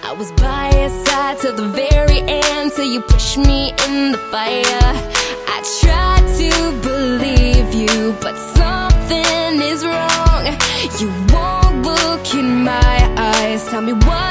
I was by your side till the very end, till you pushed me in the fire. I tried to believe you, but something is wrong. You won't look in my eyes. Tell me what